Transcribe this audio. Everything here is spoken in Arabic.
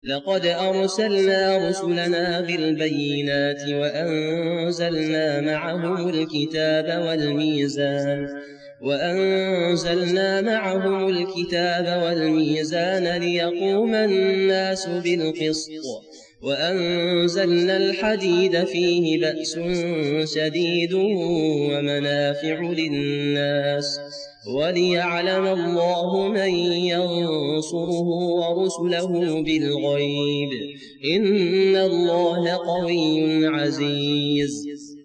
لقد أرسلنا رسلنا بالبينات وأنزلنا معهم الكتاب والميزان ليقوم الناس بالقسط وأنزلنا الحديد فيه بأس شديد ومنافع للناس وليعلم الله من ينصره ورسله بالغيب إن الله قوي عزيز.